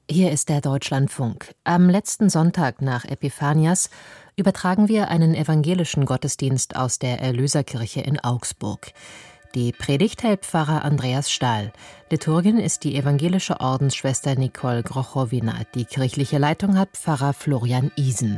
Hier ist der Deutschlandfunk. Am letzten Sonntag nach Epiphanias übertragen wir einen evangelischen Gottesdienst aus der Erlöserkirche in Augsburg. Die Predigt hält Pfarrer Andreas Stahl. Liturgin ist die evangelische Ordensschwester Nicole Grochowina. Die kirchliche Leitung hat Pfarrer Florian Isen.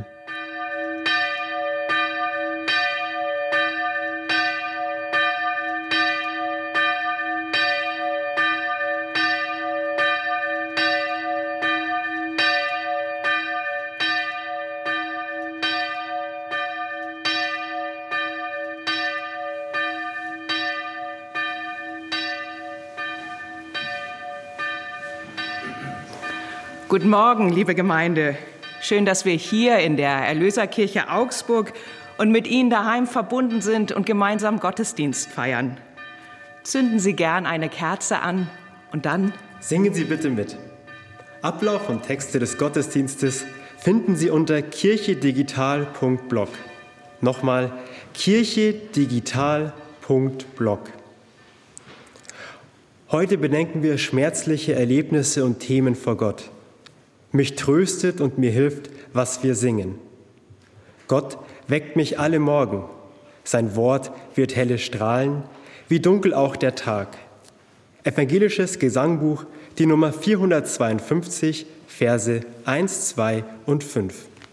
Guten Morgen, liebe Gemeinde. Schön, dass wir hier in der Erlöserkirche Augsburg und mit Ihnen daheim verbunden sind und gemeinsam Gottesdienst feiern. Zünden Sie gern eine Kerze an und dann singen Sie bitte mit. Ablauf und Texte des Gottesdienstes finden Sie unter kirchedigital.blog. Nochmal kirchedigital.blog. Heute bedenken wir schmerzliche Erlebnisse und Themen vor Gott. Mich tröstet und mir hilft, was wir singen. Gott weckt mich alle Morgen. Sein Wort wird helle strahlen, wie dunkel auch der Tag. Evangelisches Gesangbuch, die Nummer 452, Verse 1, 2 und 5.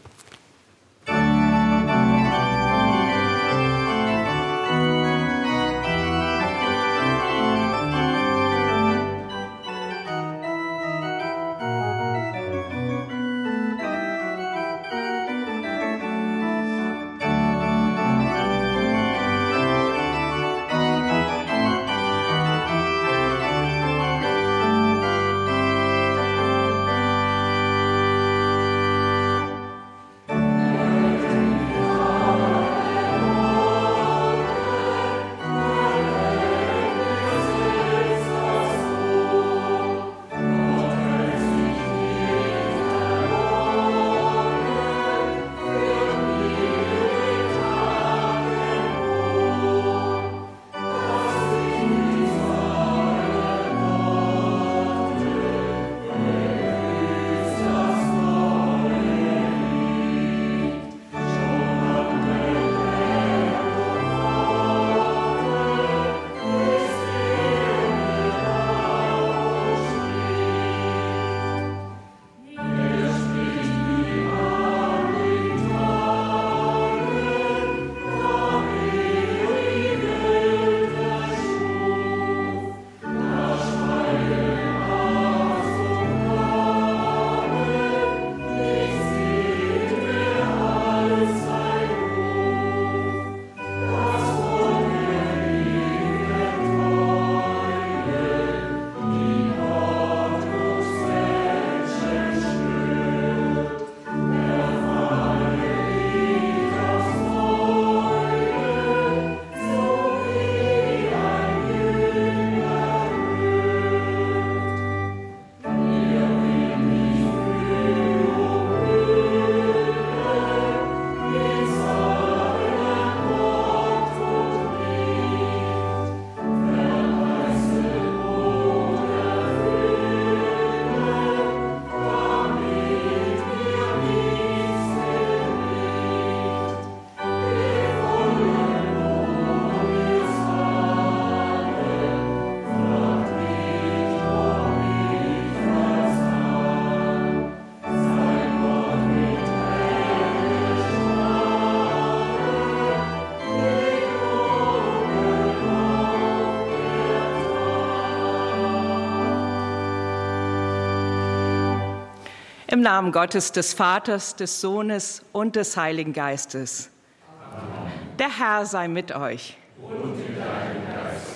Im Namen Gottes, des Vaters, des Sohnes und des Heiligen Geistes. Amen. Der Herr sei mit euch. Und mit deinem Geist.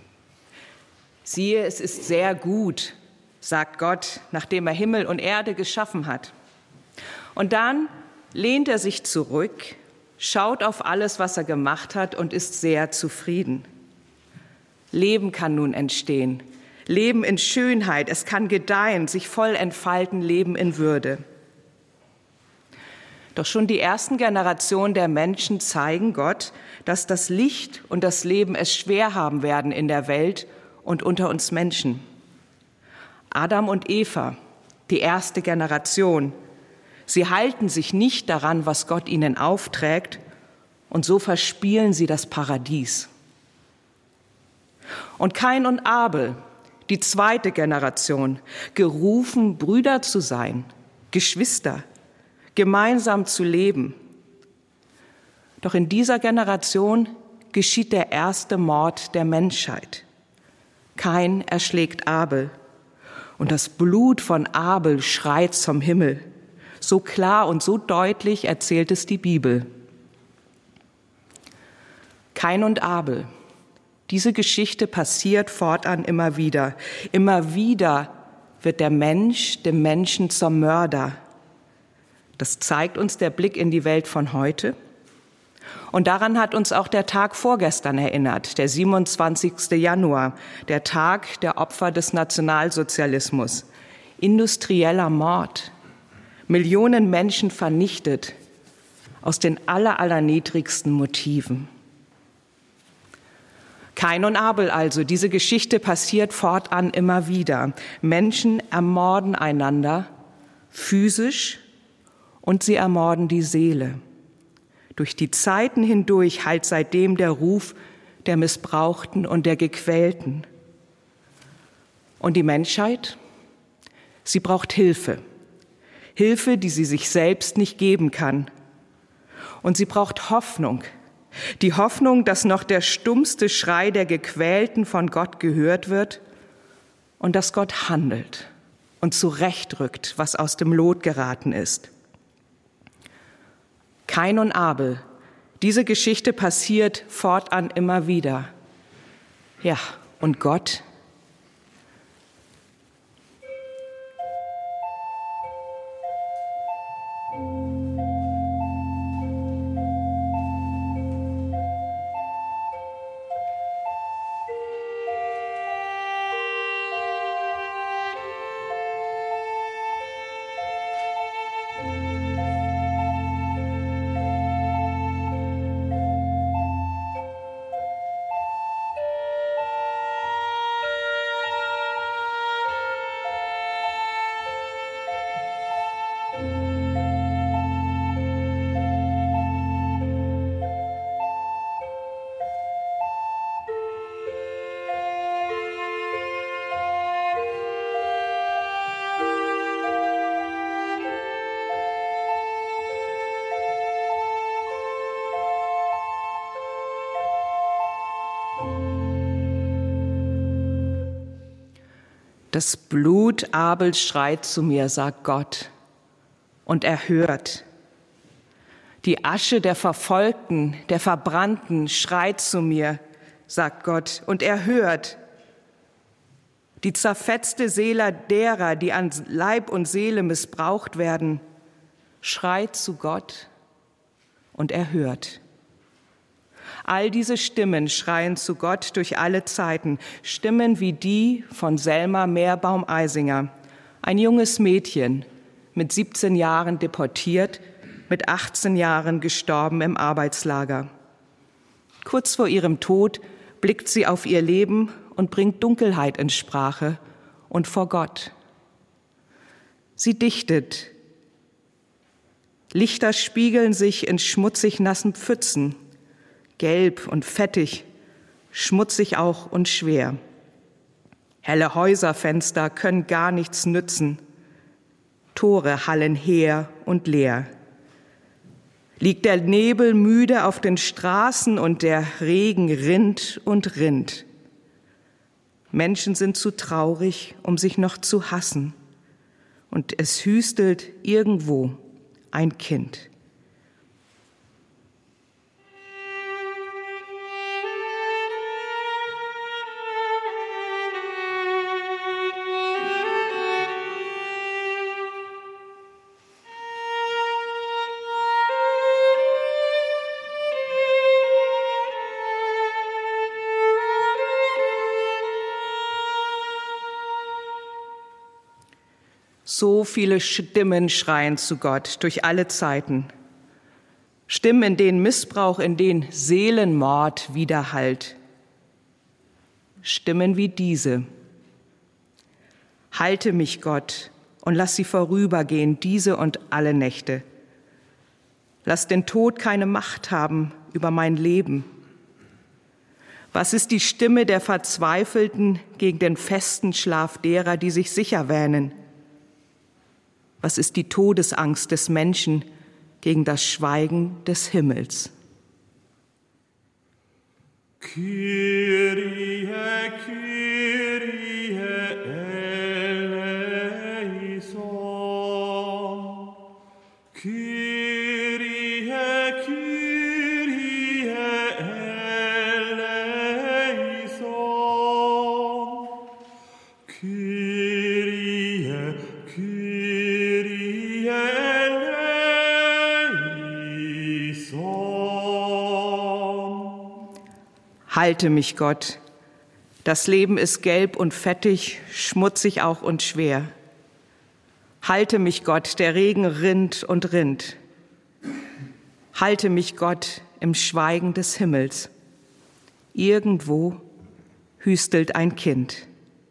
Siehe, es ist sehr gut, sagt Gott, nachdem er Himmel und Erde geschaffen hat. Und dann lehnt er sich zurück, schaut auf alles, was er gemacht hat und ist sehr zufrieden. Leben kann nun entstehen. Leben in Schönheit, es kann gedeihen, sich voll entfalten, Leben in Würde. Doch schon die ersten Generationen der Menschen zeigen Gott, dass das Licht und das Leben es schwer haben werden in der Welt und unter uns Menschen. Adam und Eva, die erste Generation. Sie halten sich nicht daran, was Gott ihnen aufträgt, und so verspielen sie das Paradies. Und Kain und Abel, die zweite Generation, gerufen, Brüder zu sein, Geschwister, gemeinsam zu leben. Doch in dieser Generation geschieht der erste Mord der Menschheit. Kain erschlägt Abel und das Blut von Abel schreit zum Himmel. So klar und so deutlich erzählt es die Bibel. Kain und Abel. Diese Geschichte passiert fortan immer wieder. Immer wieder wird der Mensch dem Menschen zum Mörder. Das zeigt uns der Blick in die Welt von heute. Und daran hat uns auch der Tag vorgestern erinnert, der 27. Januar, der Tag der Opfer des Nationalsozialismus. Industrieller Mord, Millionen Menschen vernichtet, aus den allerniedrigsten Motiven. Kain und Abel also, diese Geschichte passiert fortan immer wieder. Menschen ermorden einander physisch und sie ermorden die Seele. Durch die Zeiten hindurch hallt seitdem der Ruf der Missbrauchten und der Gequälten. Und die Menschheit? Sie braucht Hilfe. Hilfe, die sie sich selbst nicht geben kann. Und sie braucht Hoffnung. Die Hoffnung, dass noch der stummste Schrei der Gequälten von Gott gehört wird und dass Gott handelt und zurechtrückt, was aus dem Lot geraten ist. Kain und Abel, diese Geschichte passiert fortan immer wieder. Ja, und Gott? Das Blut Abels schreit zu mir, sagt Gott, und er hört. Die Asche der Verfolgten, der Verbrannten schreit zu mir, sagt Gott, und er hört. Die zerfetzte Seele derer, die an Leib und Seele missbraucht werden, schreit zu Gott, und er hört. All diese Stimmen schreien zu Gott durch alle Zeiten, Stimmen wie die von Selma Meerbaum-Eisinger, ein junges Mädchen, mit 17 Jahren deportiert, mit 18 Jahren gestorben im Arbeitslager. Kurz vor ihrem Tod blickt sie auf ihr Leben und bringt Dunkelheit in Sprache und vor Gott. Sie dichtet. Lichter spiegeln sich in schmutzig nassen Pfützen, gelb und fettig, schmutzig auch und schwer. Helle Häuserfenster können gar nichts nützen. Tore hallen heer und leer. Liegt der Nebel müde auf den Straßen und der Regen rinnt und rinnt. Menschen sind zu traurig, um sich noch zu hassen. Und es hüstelt irgendwo ein Kind. So viele Stimmen schreien zu Gott durch alle Zeiten. Stimmen, in denen Missbrauch, in denen Seelenmord widerhallt. Stimmen wie diese. Halte mich, Gott, und lass sie vorübergehen, diese und alle Nächte. Lass den Tod keine Macht haben über mein Leben. Was ist die Stimme der Verzweifelten gegen den festen Schlaf derer, die sich sicher wähnen? Was ist die Todesangst des Menschen gegen das Schweigen des Himmels? Kyrie, Kyrie eleison. Kyrie, Kyrie eleison. Kyrie, Kyrie eleison. Halte mich, Gott. Das Leben ist gelb und fettig, schmutzig auch und schwer. Halte mich, Gott, der Regen rinnt und rinnt. Halte mich, Gott, im Schweigen des Himmels. Irgendwo hüstelt ein Kind.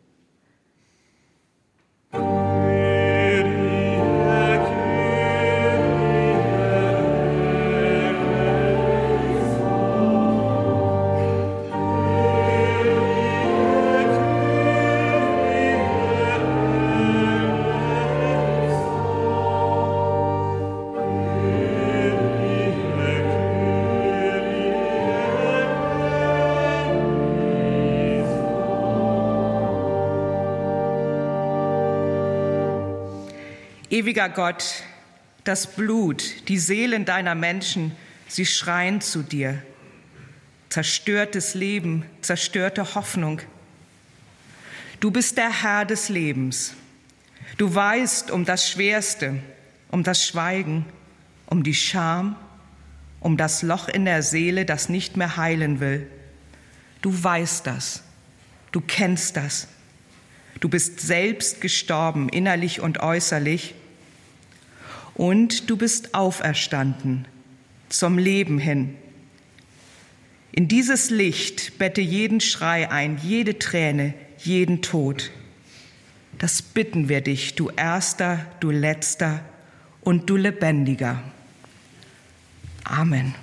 Ewiger Gott, das Blut, die Seelen deiner Menschen, sie schreien zu dir. Zerstörtes Leben, zerstörte Hoffnung. Du bist der Herr des Lebens. Du weißt um das Schwerste, um das Schweigen, um die Scham, um das Loch in der Seele, das nicht mehr heilen will. Du weißt das. Du kennst das. Du bist selbst gestorben, innerlich und äußerlich. Und du bist auferstanden, zum Leben hin. In dieses Licht bette jeden Schrei ein, jede Träne, jeden Tod. Das bitten wir dich, du Erster, du Letzter und du Lebendiger. Amen.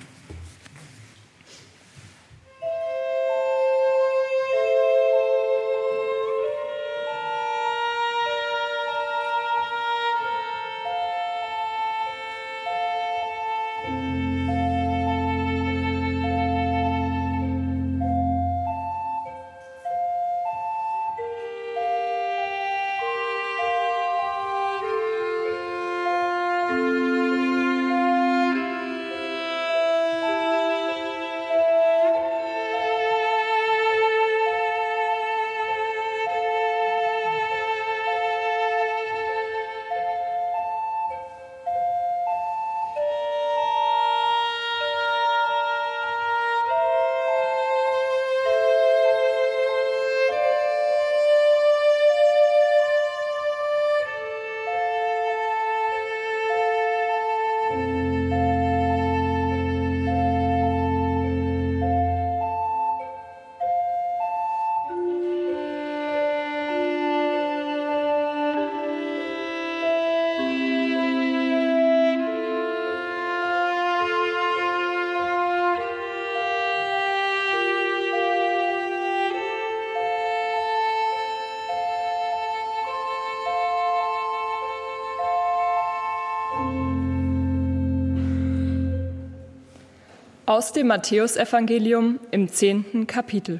Aus dem Matthäusevangelium im 10. Kapitel.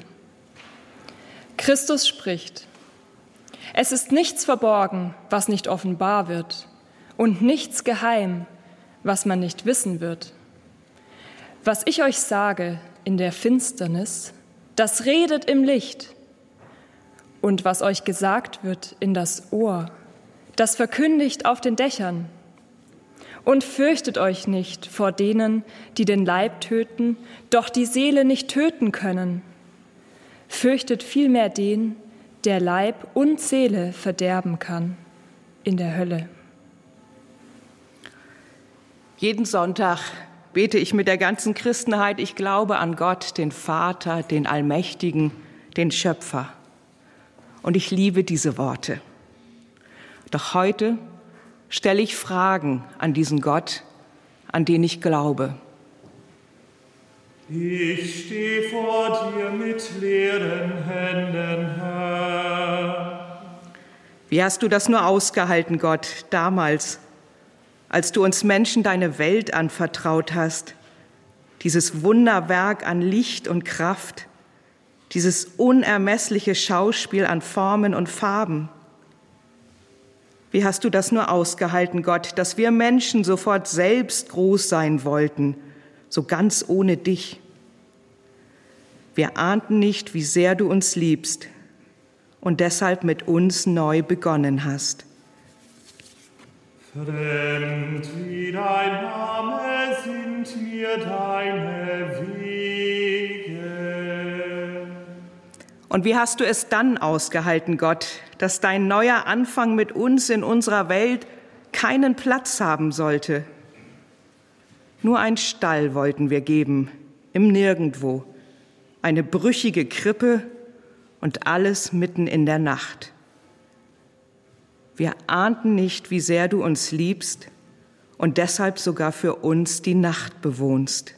Christus spricht: Es ist nichts verborgen, was nicht offenbar wird, und nichts geheim, was man nicht wissen wird. Was ich euch sage in der Finsternis, das redet im Licht. Und was euch gesagt wird in das Ohr, das verkündigt auf den Dächern. Und fürchtet euch nicht vor denen, die den Leib töten, doch die Seele nicht töten können. Fürchtet vielmehr den, der Leib und Seele verderben kann in der Hölle. Jeden Sonntag bete ich mit der ganzen Christenheit, ich glaube an Gott, den Vater, den Allmächtigen, den Schöpfer. Und ich liebe diese Worte. Doch heute stelle ich Fragen an diesen Gott, an den ich glaube. Ich stehe vor dir mit leeren Händen, Herr. Wie hast du das nur ausgehalten, Gott, damals, als du uns Menschen deine Welt anvertraut hast? Dieses Wunderwerk an Licht und Kraft, dieses unermessliche Schauspiel an Formen und Farben. Wie hast du das nur ausgehalten, Gott, dass wir Menschen sofort selbst groß sein wollten, so ganz ohne dich? Wir ahnten nicht, wie sehr du uns liebst und deshalb mit uns neu begonnen hast. Fremd wie dein Name sind mir deine Wege. Und wie hast du es dann ausgehalten, Gott, dass dein neuer Anfang mit uns in unserer Welt keinen Platz haben sollte? Nur ein Stall wollten wir geben, im Nirgendwo, eine brüchige Krippe und alles mitten in der Nacht. Wir ahnten nicht, wie sehr du uns liebst und deshalb sogar für uns die Nacht bewohnst.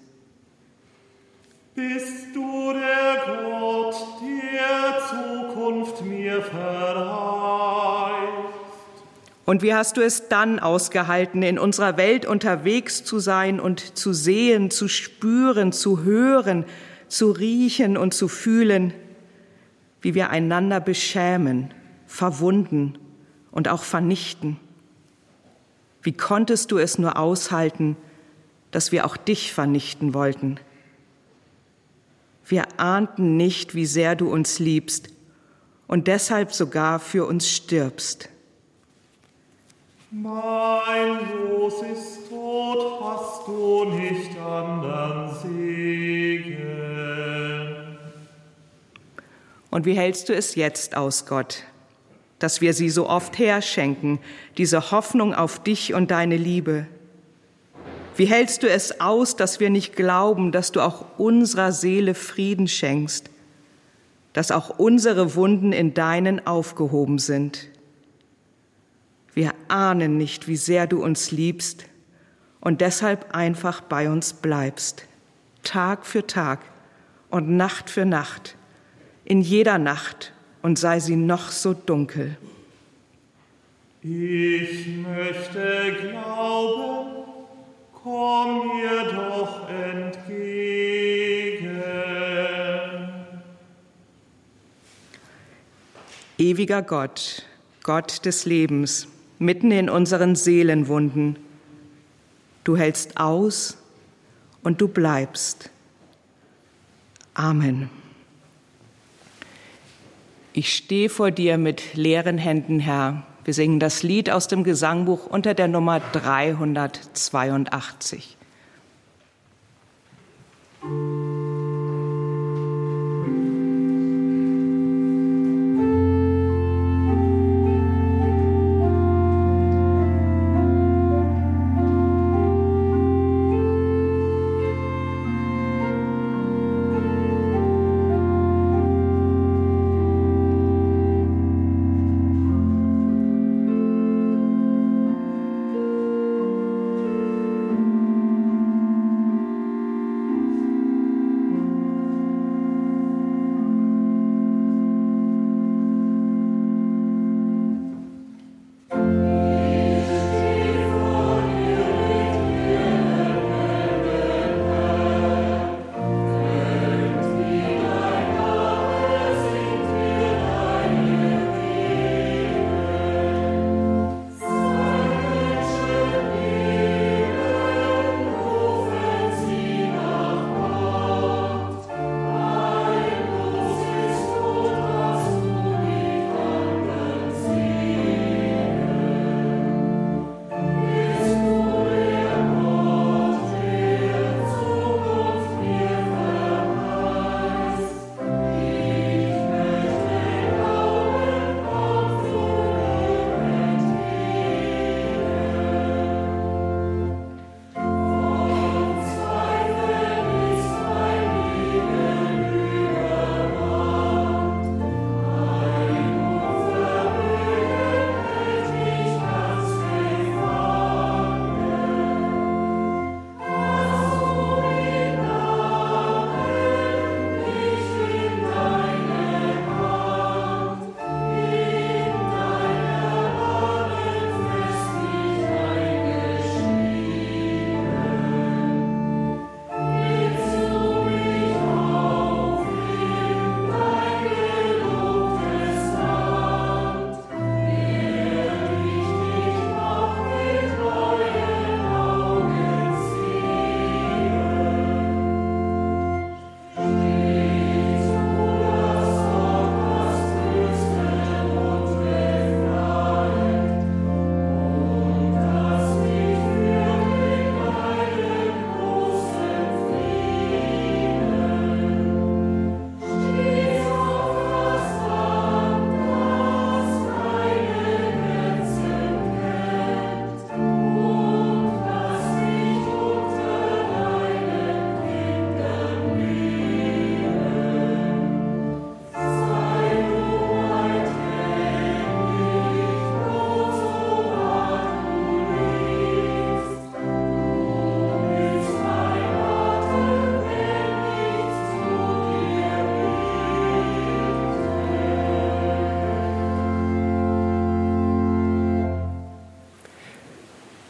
Bist du der Gott, der Zukunft mir verheißt? Und wie hast du es dann ausgehalten, in unserer Welt unterwegs zu sein und zu sehen, zu spüren, zu hören, zu riechen und zu fühlen, wie wir einander beschämen, verwunden und auch vernichten? Wie konntest du es nur aushalten, dass wir auch dich vernichten wollten? Wir ahnten nicht, wie sehr du uns liebst und deshalb sogar für uns stirbst. Mein Los ist tot, hast du nicht andern Segen. Und wie hältst du es jetzt aus, Gott, dass wir sie so oft herschenken, diese Hoffnung auf dich und deine Liebe? Wie hältst du es aus, dass wir nicht glauben, dass du auch unserer Seele Frieden schenkst, dass auch unsere Wunden in deinen aufgehoben sind? Wir ahnen nicht, wie sehr du uns liebst und deshalb einfach bei uns bleibst, Tag für Tag und Nacht für Nacht, in jeder Nacht und sei sie noch so dunkel. Ich möchte glauben, komm mir doch entgegen. Ewiger Gott, Gott des Lebens, mitten in unseren Seelenwunden, du hältst aus und du bleibst. Amen. Ich stehe vor dir mit leeren Händen, Herr. Wir singen das Lied aus dem Gesangbuch unter der Nummer 382.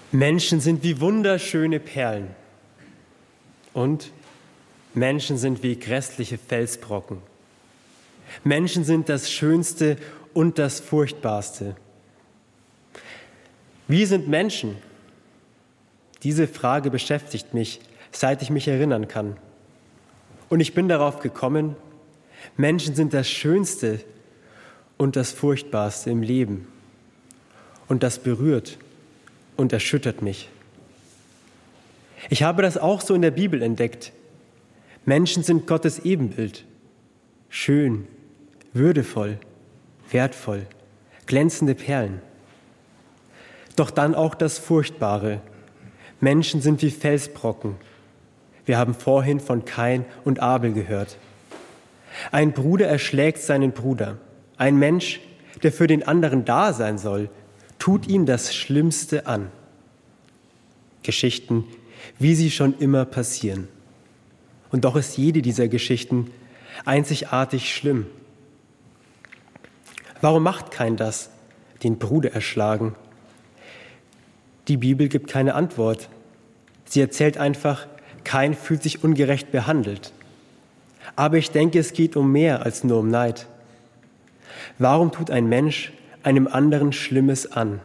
Menschen sind wie wunderschöne Perlen und Menschen sind wie grässliche Felsbrocken. Menschen sind das Schönste und das Furchtbarste. Wie sind Menschen? Diese Frage beschäftigt mich, seit ich mich erinnern kann. Und ich bin darauf gekommen, Menschen sind das Schönste und das Furchtbarste im Leben. Und das berührt und erschüttert mich. Ich habe das auch so in der Bibel entdeckt. Menschen sind Gottes Ebenbild. Schön, würdevoll, wertvoll, glänzende Perlen. Doch dann auch das Furchtbare. Menschen sind wie Felsbrocken. Wir haben vorhin von Kain und Abel gehört. Ein Bruder erschlägt seinen Bruder. Ein Mensch, der für den anderen da sein soll, tut ihm das Schlimmste an. Geschichten, wie sie schon immer passieren. Und doch ist jede dieser Geschichten einzigartig schlimm. Warum macht Kain das, den Bruder erschlagen? Die Bibel gibt keine Antwort. Sie erzählt einfach, Kain fühlt sich ungerecht behandelt. Aber ich denke, es geht um mehr als nur um Neid. Warum tut ein Mensch einem anderen Schlimmes an?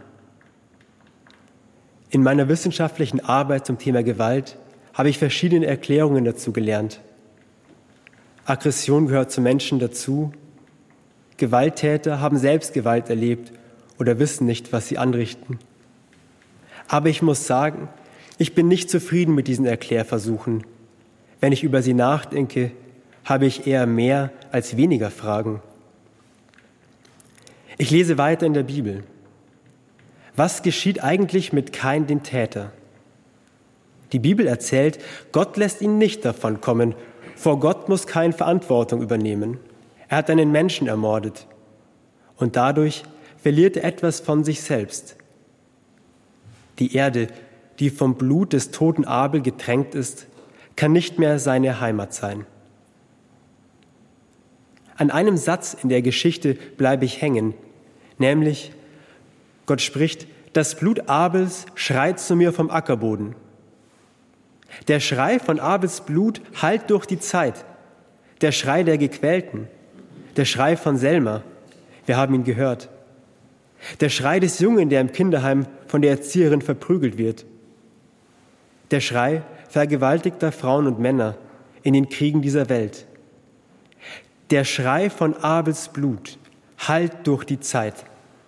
In meiner wissenschaftlichen Arbeit zum Thema Gewalt habe ich verschiedene Erklärungen dazu gelernt. Aggression gehört zu Menschen dazu. Gewalttäter haben selbst Gewalt erlebt oder wissen nicht, was sie anrichten. Aber ich muss sagen, ich bin nicht zufrieden mit diesen Erklärversuchen. Wenn ich über sie nachdenke, habe ich eher mehr als weniger Fragen. Ich lese weiter in der Bibel. Was geschieht eigentlich mit Kain, dem Täter? Die Bibel erzählt, Gott lässt ihn nicht davon kommen. Vor Gott muss Kain Verantwortung übernehmen. Er hat einen Menschen ermordet. Und dadurch verliert er etwas von sich selbst. Die Erde, die vom Blut des toten Abel getränkt ist, kann nicht mehr seine Heimat sein. An einem Satz in der Geschichte bleibe ich hängen, nämlich Gott spricht, das Blut Abels schreit zu mir vom Ackerboden. Der Schrei von Abels Blut hallt durch die Zeit, der Schrei der Gequälten, der Schrei von Selma, wir haben ihn gehört, der Schrei des Jungen, der im Kinderheim von der Erzieherin verprügelt wird, der Schrei vergewaltigter Frauen und Männer in den Kriegen dieser Welt. Der Schrei von Abels Blut hallt durch die Zeit.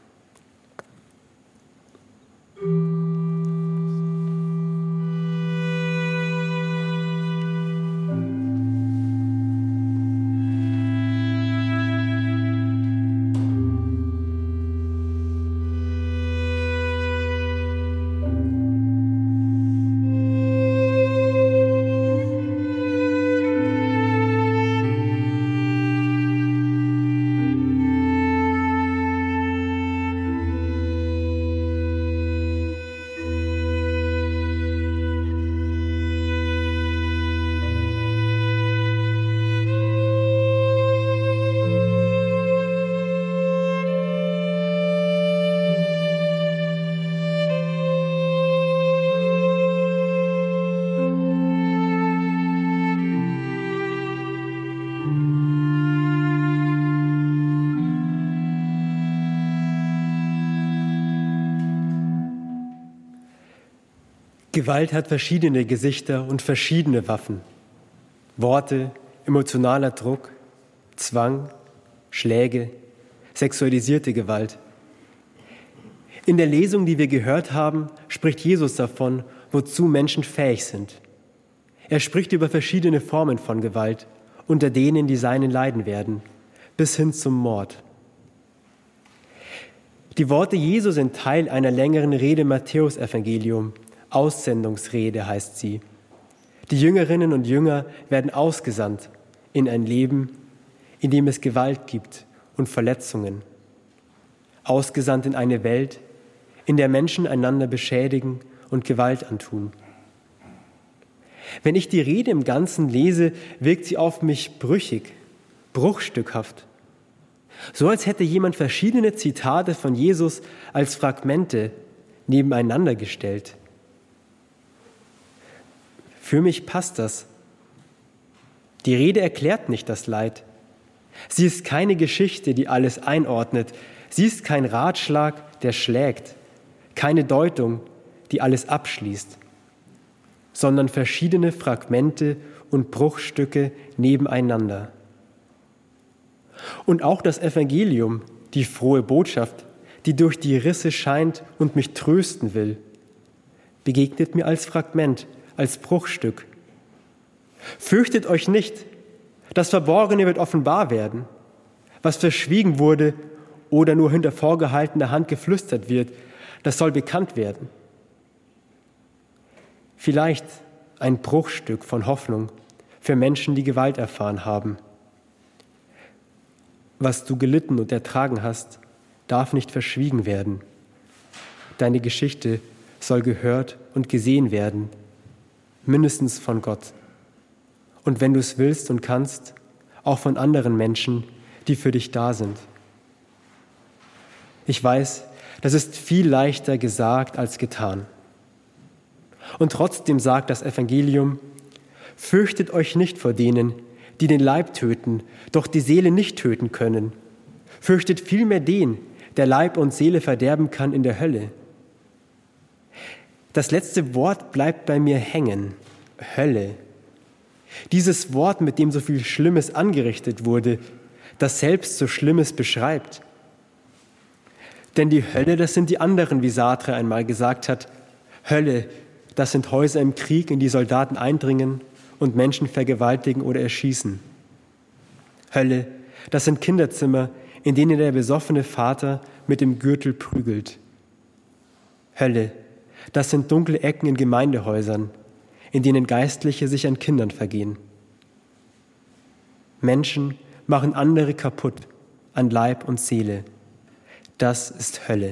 Gewalt hat verschiedene Gesichter und verschiedene Waffen. Worte, emotionaler Druck, Zwang, Schläge, sexualisierte Gewalt. In der Lesung, die wir gehört haben, spricht Jesus davon, wozu Menschen fähig sind. Er spricht über verschiedene Formen von Gewalt, unter denen die Seinen leiden werden, bis hin zum Mord. Die Worte Jesu sind Teil einer längeren Rede im Matthäusevangelium. Aussendungsrede heißt sie. Die Jüngerinnen und Jünger werden ausgesandt in ein Leben, in dem es Gewalt gibt und Verletzungen. Ausgesandt in eine Welt, in der Menschen einander beschädigen und Gewalt antun. Wenn ich die Rede im Ganzen lese, wirkt sie auf mich brüchig, bruchstückhaft. So als hätte jemand verschiedene Zitate von Jesus als Fragmente nebeneinander gestellt. Für mich passt das. Die Rede erklärt nicht das Leid. Sie ist keine Geschichte, die alles einordnet. Sie ist kein Ratschlag, der schlägt. Keine Deutung, die alles abschließt, sondern verschiedene Fragmente und Bruchstücke nebeneinander. Und auch das Evangelium, die frohe Botschaft, die durch die Risse scheint und mich trösten will, begegnet mir als Fragment, als Bruchstück. Fürchtet euch nicht, das Verborgene wird offenbar werden. Was verschwiegen wurde oder nur hinter vorgehaltener Hand geflüstert wird, das soll bekannt werden. Vielleicht ein Bruchstück von Hoffnung für Menschen, die Gewalt erfahren haben. Was du gelitten und ertragen hast, darf nicht verschwiegen werden. Deine Geschichte soll gehört und gesehen werden, mindestens von Gott. Und wenn du es willst und kannst, auch von anderen Menschen, die für dich da sind. Ich weiß, das ist viel leichter gesagt als getan. Und trotzdem sagt das Evangelium: Fürchtet euch nicht vor denen, die den Leib töten, doch die Seele nicht töten können. Fürchtet vielmehr den, der Leib und Seele verderben kann in der Hölle. Das letzte Wort bleibt bei mir hängen: Hölle. Dieses Wort, mit dem so viel Schlimmes angerichtet wurde, das selbst so Schlimmes beschreibt. Denn die Hölle, das sind die anderen, wie Sartre einmal gesagt hat. Hölle, das sind Häuser im Krieg, in die Soldaten eindringen und Menschen vergewaltigen oder erschießen. Hölle, das sind Kinderzimmer, in denen der besoffene Vater mit dem Gürtel prügelt. Hölle, das sind dunkle Ecken in Gemeindehäusern, in denen Geistliche sich an Kindern vergehen. Menschen machen andere kaputt an Leib und Seele. Das ist Hölle.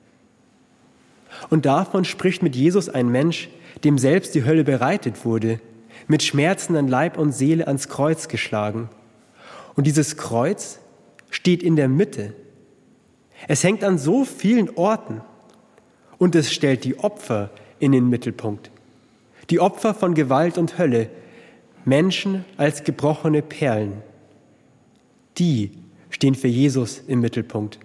Und davon spricht mit Jesus ein Mensch, dem selbst die Hölle bereitet wurde, mit Schmerzen an Leib und Seele ans Kreuz geschlagen. Und dieses Kreuz steht in der Mitte. Es hängt an so vielen Orten und es stellt die Opfer in den Mittelpunkt. Die Opfer von Gewalt und Hölle, Menschen als gebrochene Perlen. Die stehen für Jesus im Mittelpunkt.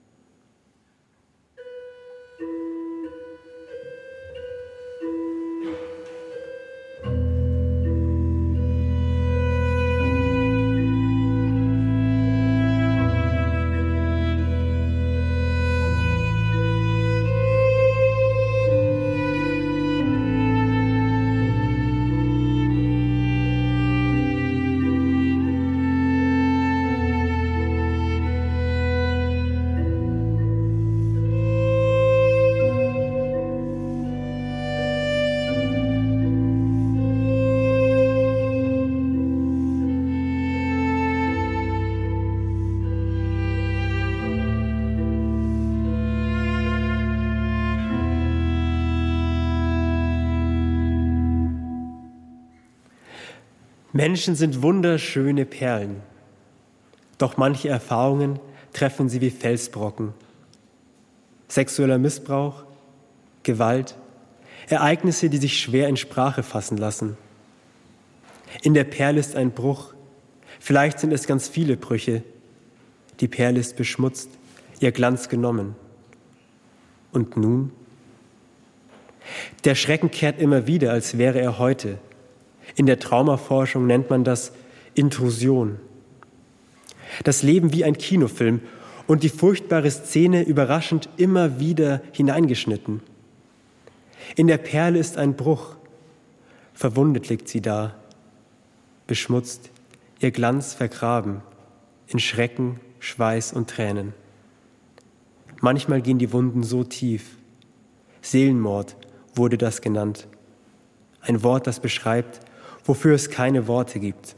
Menschen sind wunderschöne Perlen, doch manche Erfahrungen treffen sie wie Felsbrocken. Sexueller Missbrauch, Gewalt, Ereignisse, die sich schwer in Sprache fassen lassen. In der Perle ist ein Bruch, vielleicht sind es ganz viele Brüche. Die Perle ist beschmutzt, ihr Glanz genommen. Und nun? Der Schrecken kehrt immer wieder, als wäre er heute. In der Traumaforschung nennt man das Intrusion. Das Leben wie ein Kinofilm und die furchtbare Szene überraschend immer wieder hineingeschnitten. In der Perle ist ein Bruch. Verwundet liegt sie da, beschmutzt, ihr Glanz vergraben, in Schrecken, Schweiß und Tränen. Manchmal gehen die Wunden so tief. Seelenmord wurde das genannt. Ein Wort, das beschreibt, wofür es keine Worte gibt.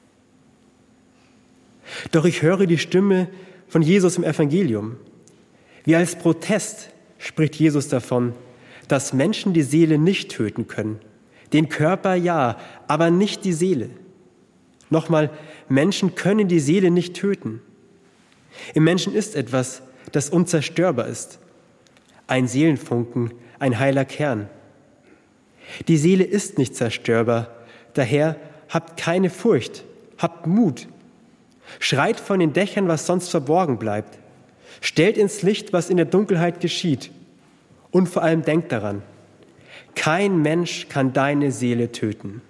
Doch ich höre die Stimme von Jesus im Evangelium. Wie als Protest spricht Jesus davon, dass Menschen die Seele nicht töten können. Den Körper ja, aber nicht die Seele. Nochmal, Menschen können die Seele nicht töten. Im Menschen ist etwas, das unzerstörbar ist. Ein Seelenfunken, ein heiler Kern. Die Seele ist nicht zerstörbar, daher habt keine Furcht, habt Mut. Schreit von den Dächern, was sonst verborgen bleibt. Stellt ins Licht, was in der Dunkelheit geschieht. Und vor allem denkt daran, kein Mensch kann deine Seele töten.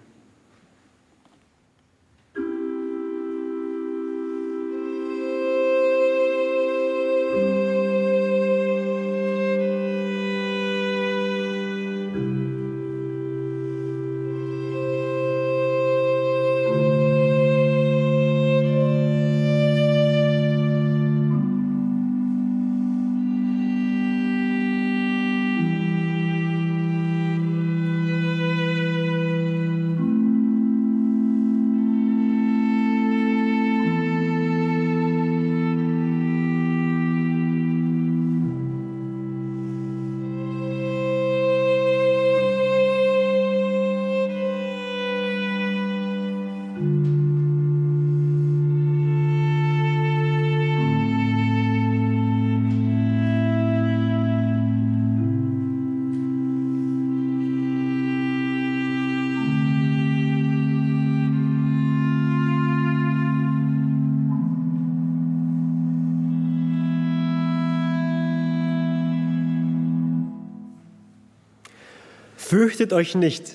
Fürchtet euch nicht.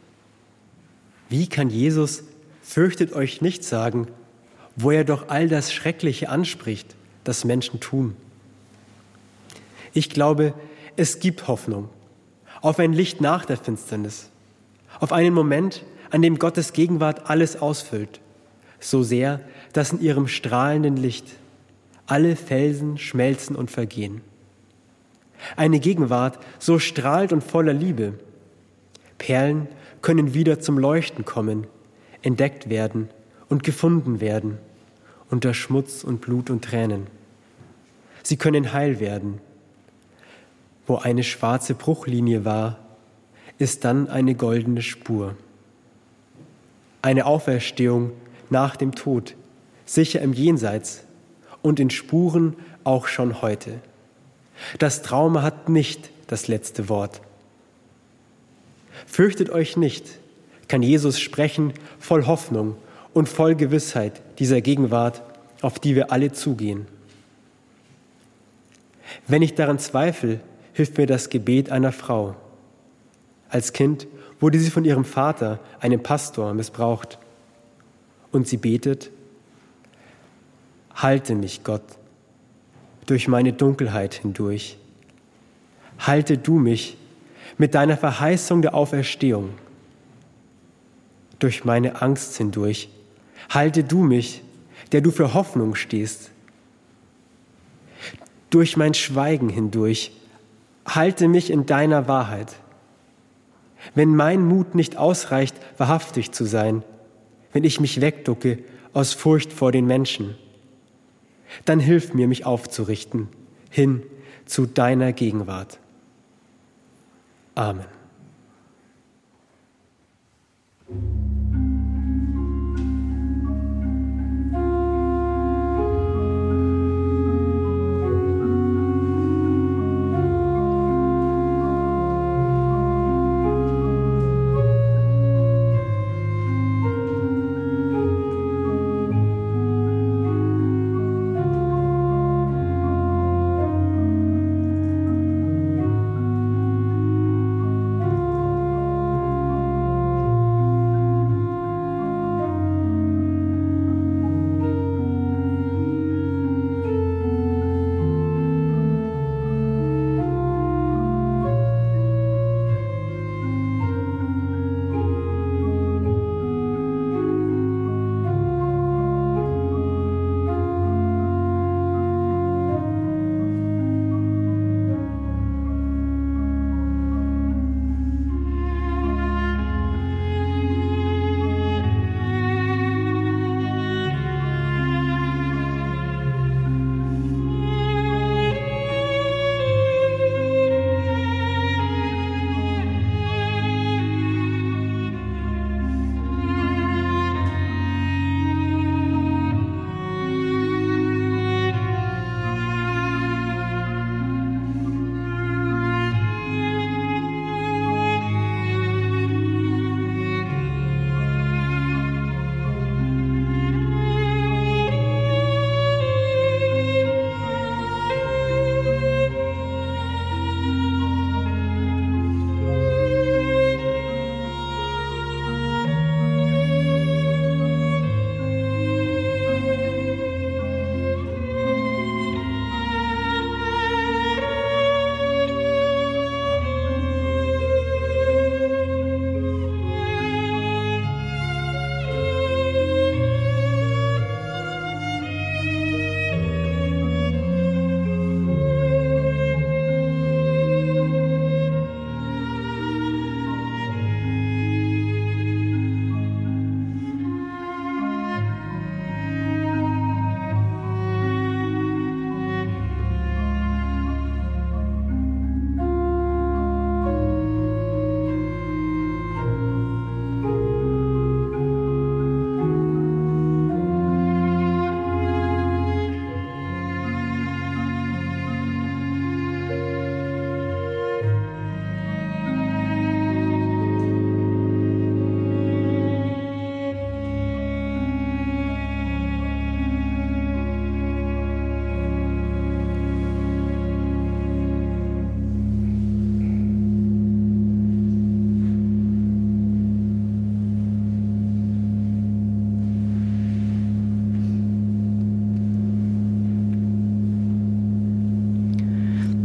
Wie kann Jesus fürchtet euch nicht sagen, wo er doch all das Schreckliche anspricht, das Menschen tun? Ich glaube, es gibt Hoffnung auf ein Licht nach der Finsternis, auf einen Moment, an dem Gottes Gegenwart alles ausfüllt, so sehr, dass in ihrem strahlenden Licht alle Felsen schmelzen und vergehen. Eine Gegenwart so strahlt und voller Liebe. Perlen können wieder zum Leuchten kommen, entdeckt werden und gefunden werden, unter Schmutz und Blut und Tränen. Sie können heil werden. Wo eine schwarze Bruchlinie war, ist dann eine goldene Spur. Eine Auferstehung nach dem Tod, sicher im Jenseits und in Spuren auch schon heute. Das Trauma hat nicht das letzte Wort. Fürchtet euch nicht, kann Jesus sprechen, voll Hoffnung und voll Gewissheit dieser Gegenwart, auf die wir alle zugehen. Wenn ich daran zweifle, hilft mir das Gebet einer Frau. Als Kind wurde sie von ihrem Vater, einem Pastor, missbraucht. Und sie betet: Halte mich, Gott, durch meine Dunkelheit hindurch. Halte du mich mit deiner Verheißung der Auferstehung. Durch meine Angst hindurch. Halte du mich, der du für Hoffnung stehst. Durch mein Schweigen hindurch. Halte mich in deiner Wahrheit. Wenn mein Mut nicht ausreicht, wahrhaftig zu sein, wenn ich mich wegducke aus Furcht vor den Menschen, dann hilf mir, mich aufzurichten, hin zu deiner Gegenwart. Amen.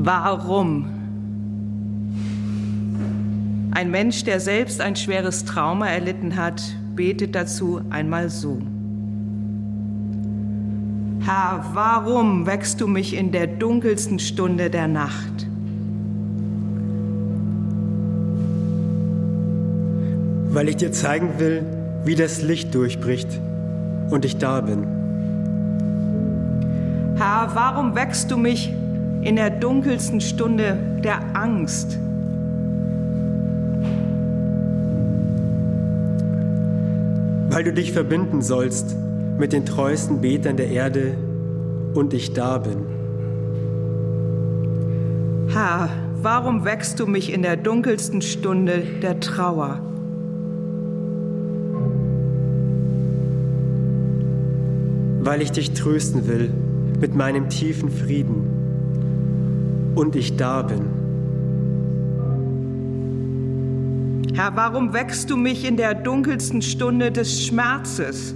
Warum? Ein Mensch, der selbst ein schweres Trauma erlitten hat, betet dazu einmal so: Herr, warum weckst du mich in der dunkelsten Stunde der Nacht? Weil ich dir zeigen will, wie das Licht durchbricht und ich da bin. Herr, warum weckst du mich in der dunkelsten Stunde der Angst? Weil du dich verbinden sollst mit den treuesten Betern der Erde und ich da bin. Herr, warum weckst du mich in der dunkelsten Stunde der Trauer? Weil ich dich trösten will mit meinem tiefen Frieden und ich da bin. Herr, warum weckst du mich in der dunkelsten Stunde des Schmerzes?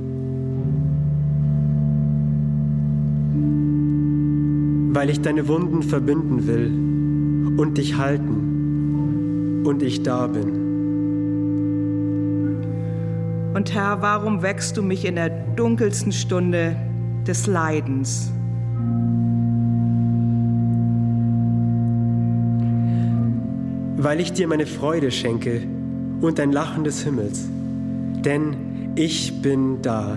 Weil ich deine Wunden verbinden will und dich halten und ich da bin. Und Herr, warum weckst du mich in der dunkelsten Stunde des Leidens? Weil ich dir meine Freude schenke und ein Lachen des Himmels, denn ich bin da.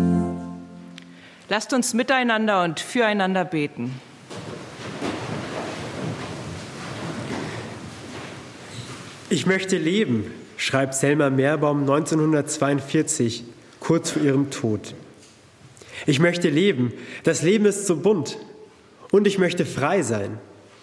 Lasst uns miteinander und füreinander beten. Ich möchte leben, schreibt Selma Meerbaum 1942, kurz vor ihrem Tod. Ich möchte leben, das Leben ist so bunt und ich möchte frei sein.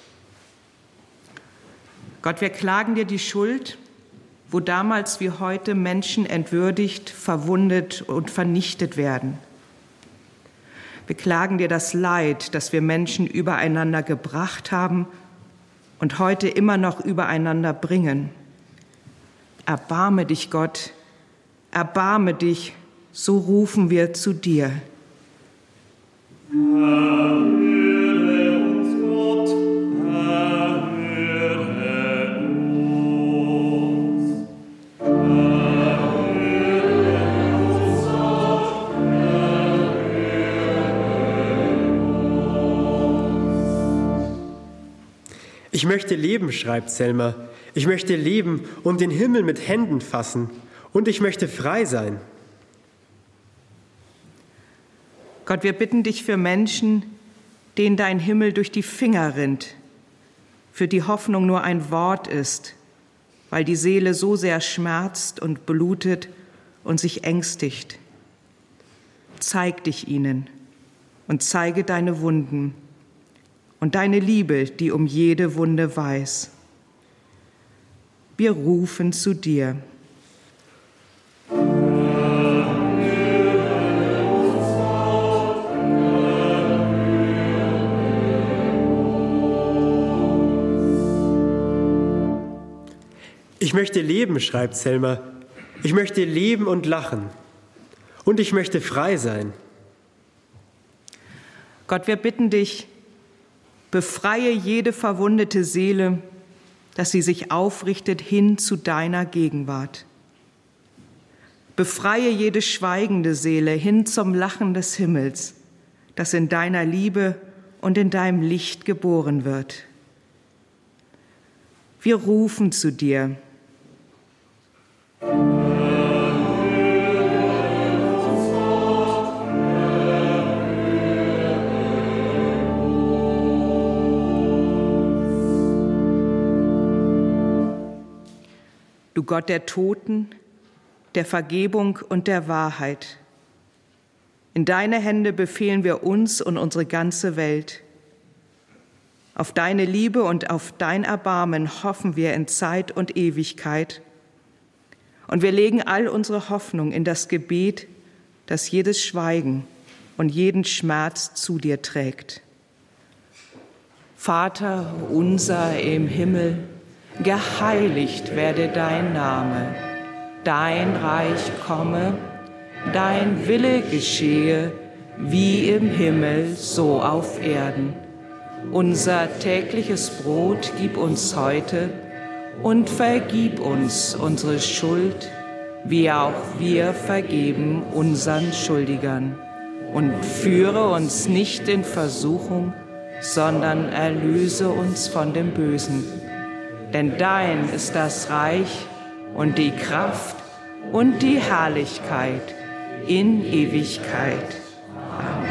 Gott, wir klagen dir die Schuld, wo damals wie heute Menschen entwürdigt, verwundet und vernichtet werden. Wir klagen dir das Leid, das wir Menschen übereinander gebracht haben und heute immer noch übereinander bringen. Erbarme dich, Gott, erbarme dich, so rufen wir zu dir. Erhöre uns, Gott, erhöre uns. Erhöre uns, Gott, erhöre uns. Ich möchte leben, schreibt Selma. Ich möchte leben und den Himmel mit Händen fassen. Und ich möchte frei sein. Gott, wir bitten dich für Menschen, denen dein Himmel durch die Finger rinnt, für die Hoffnung nur ein Wort ist, weil die Seele so sehr schmerzt und blutet und sich ängstigt. Zeig dich ihnen und zeige deine Wunden und deine Liebe, die um jede Wunde weiß. Wir rufen zu dir. Ich möchte leben, schreibt Selma. Ich möchte leben und lachen. Und ich möchte frei sein. Gott, wir bitten dich, befreie jede verwundete Seele, dass sie sich aufrichtet hin zu deiner Gegenwart. Befreie jede schweigende Seele hin zum Lachen des Himmels, das in deiner Liebe und in deinem Licht geboren wird. Wir rufen zu dir. Du Gott der Toten, der Vergebung und der Wahrheit. In deine Hände befehlen wir uns und unsere ganze Welt. Auf deine Liebe und auf dein Erbarmen hoffen wir in Zeit und Ewigkeit. Und wir legen all unsere Hoffnung in das Gebet, das jedes Schweigen und jeden Schmerz zu dir trägt. Vater unser im Himmel, geheiligt werde dein Name, dein Reich komme, dein Wille geschehe, wie im Himmel, so auf Erden. Unser tägliches Brot gib uns heute und vergib uns unsere Schuld, wie auch wir vergeben unseren Schuldigern. Und führe uns nicht in Versuchung, sondern erlöse uns von dem Bösen. Denn dein ist das Reich und die Kraft und die Herrlichkeit in Ewigkeit. Amen.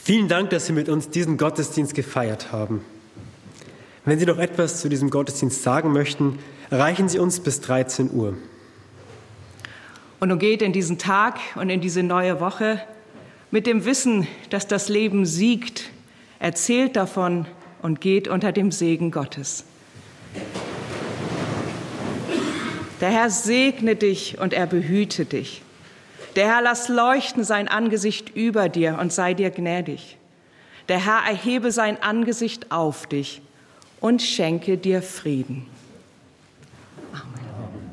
Vielen Dank, dass Sie mit uns diesen Gottesdienst gefeiert haben. Wenn Sie noch etwas zu diesem Gottesdienst sagen möchten, erreichen Sie uns bis 13 Uhr. Und nun geht in diesen Tag und in diese neue Woche mit dem Wissen, dass das Leben siegt, erzählt davon und geht unter dem Segen Gottes. Der Herr segne dich und er behüte dich. Der Herr lass leuchten sein Angesicht über dir und sei dir gnädig. Der Herr erhebe sein Angesicht auf dich und schenke dir Frieden. Amen.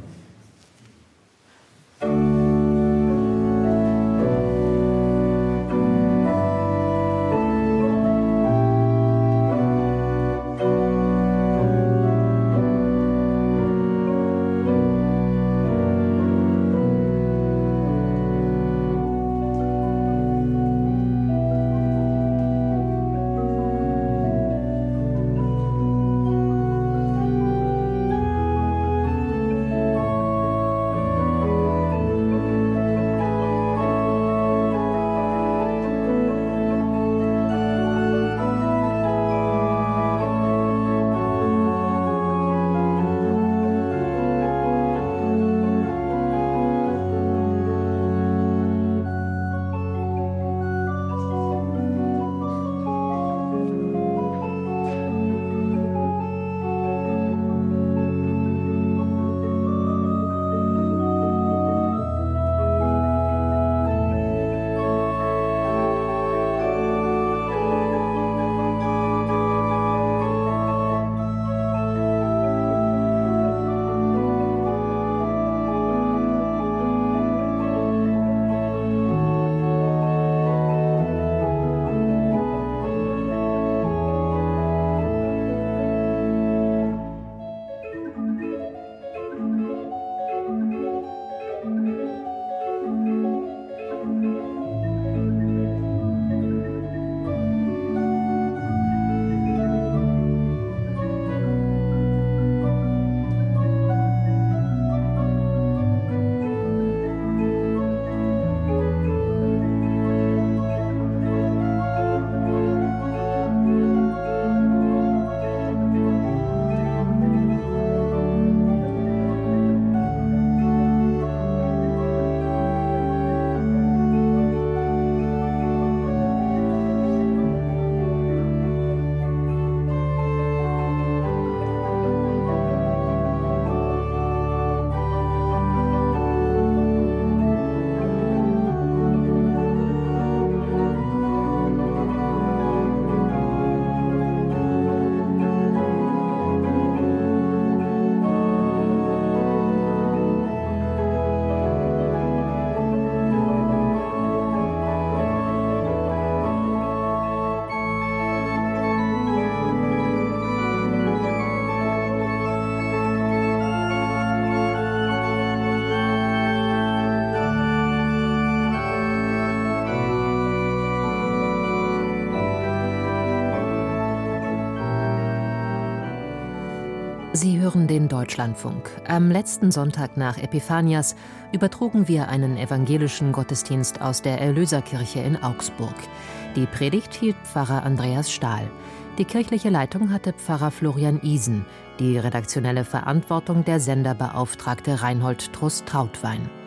Sie hören den Deutschlandfunk. Am letzten Sonntag nach Epiphanias übertrugen wir einen evangelischen Gottesdienst aus der Erlöserkirche in Augsburg. Die Predigt hielt Pfarrer Andreas Stahl. Die kirchliche Leitung hatte Pfarrer Florian Isen, die redaktionelle Verantwortung der Senderbeauftragte Reinhold Trust-Trautwein.